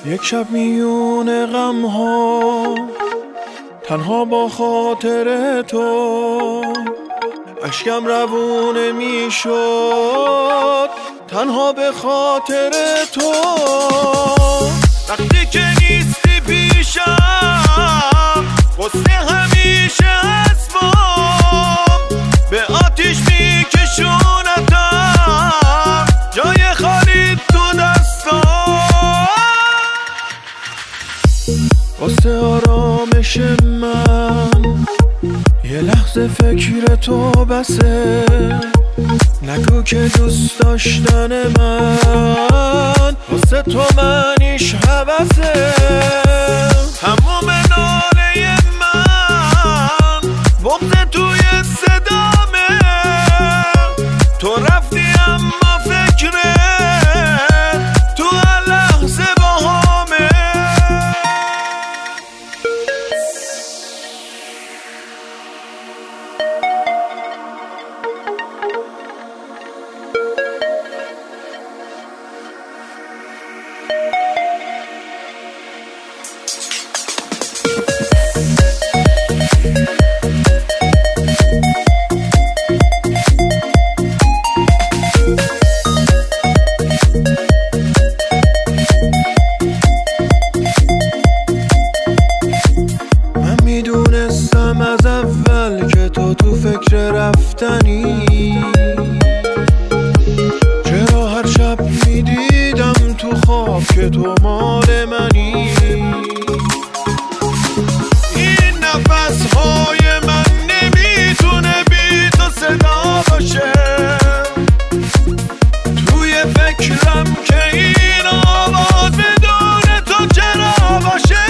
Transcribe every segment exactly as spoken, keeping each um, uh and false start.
یک شب میون غم ها تنها با خاطر تو اشکم روونه میشد تنها به خاطر تو. وقتی که نیستی پیشم قصه همیشه اسبام به آتیش میکشونتم جای خالی تو دستام. واسه آرامش من یه لحظه فکر تو بسه، نگو که دوست داشتن من واسه تو منیش حوثه. تموم ناله من بغض توی صدامه، تو رفتی اما فکره تو هر لحظه باهامه. میدونستم از اول که تو تو فکر رفتنی، چرا هر شب میدیدم تو خواب که تو مال منی. این نفس های من نمیتونه بی تو صدا باشه، توی فکرم که این آواز بدون تو چرا باشه.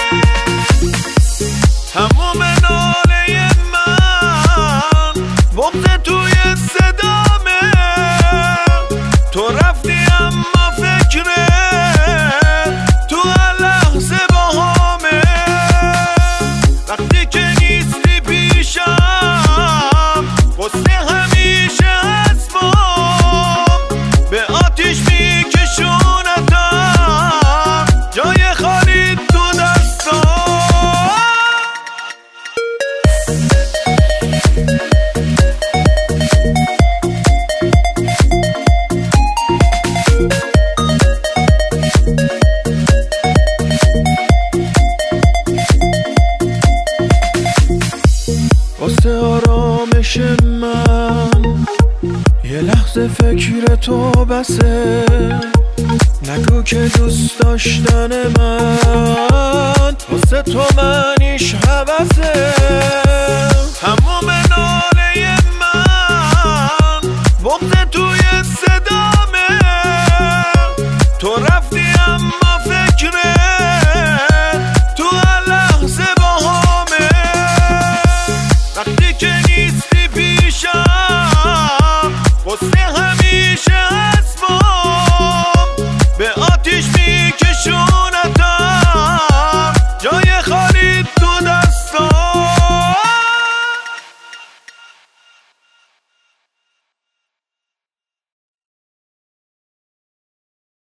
تموم ناله من بغض توی صدامه، تو رفتی اما فکره تو هر لحظه باهامه. وقتی که نیستی پیشم قصه همیشه اسبام به آتیش میکشونتم جای خالی تو دستام. واسه آرامش من یه لحظه فکر تو بسه، نگو که دوست داشتن من واسه تو منیش حوثه. تموم